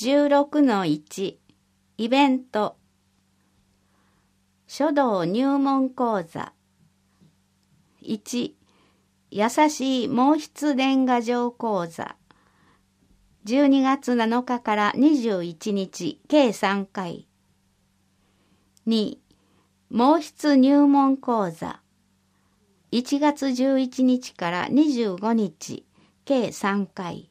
16-1 イベント書道入門講座1優しい毛筆年賀状講座12月7日から21日計3回2毛筆入門講座1月11日から25日計3回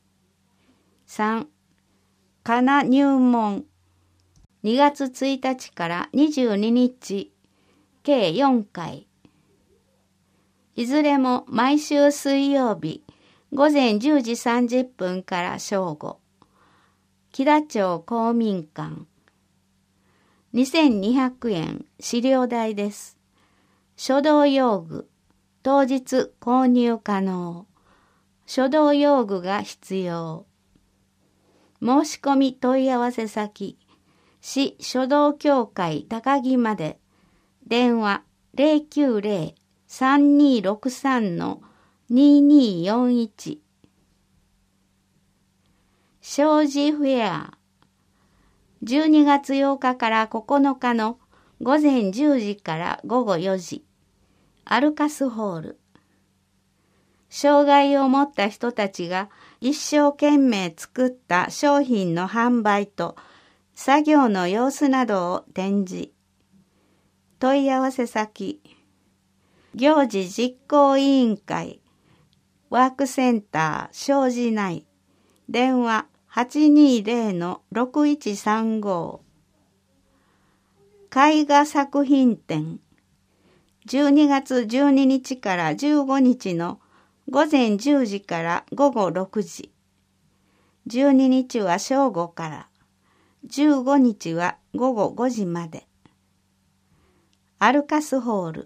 3かな入門2月1日から22日計4回いずれも毎週水曜日午前10時30分から正午木田町公民館2200円資料代です。書道用具当日購入可能書道用具が必要申し込み問い合わせ先市書道協会高木まで電話 090-3263-2241 障子フェア12月8日から9日の午前10時から午後4時アルカスホール障害を持った人たちが一生懸命作った商品の販売と作業の様子などを展示問い合わせ先行事実行委員会ワークセンター障子内電話 820-6135 絵画作品展12月12日から15日の午前10時から午後6時12日は正午から15日は午後5時までアルカスホール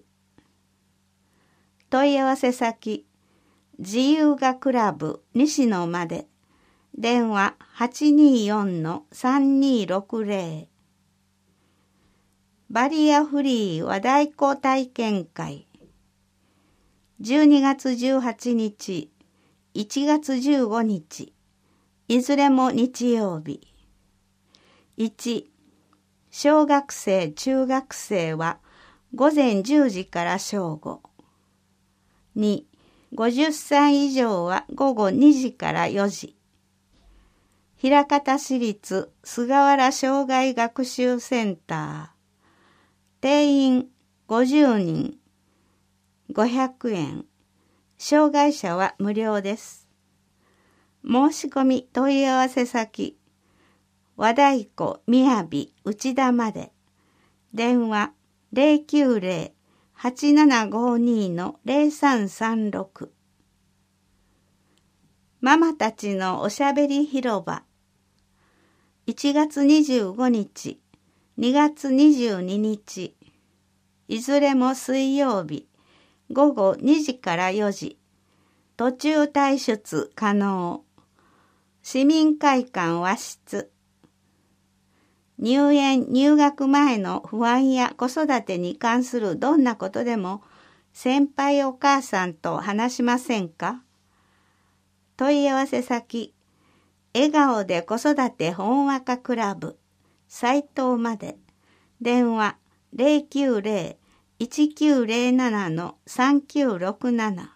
問い合わせ先自由画クラブ西野まで電話 824-3260 バリアフリー和太鼓体験会12月18日、1月15日、いずれも日曜日。1、小学生、中学生は午前10時から正午。2、50歳以上は午後2時から4時。枚方市立菅原障害学習センター。定員50人。500円。障害者は無料です。申し込み問い合わせ先和太鼓みやび内田まで電話 090-8752-0336 ママたちのおしゃべり広場1月25日2月22日いずれも水曜日午後2時から4時途中退出可能市民会館和室入園入学前の不安や子育てに関するどんなことでも先輩お母さんと話しませんか問い合わせ先笑顔で子育てほんわかクラブ斉藤まで電話 090-1907-3967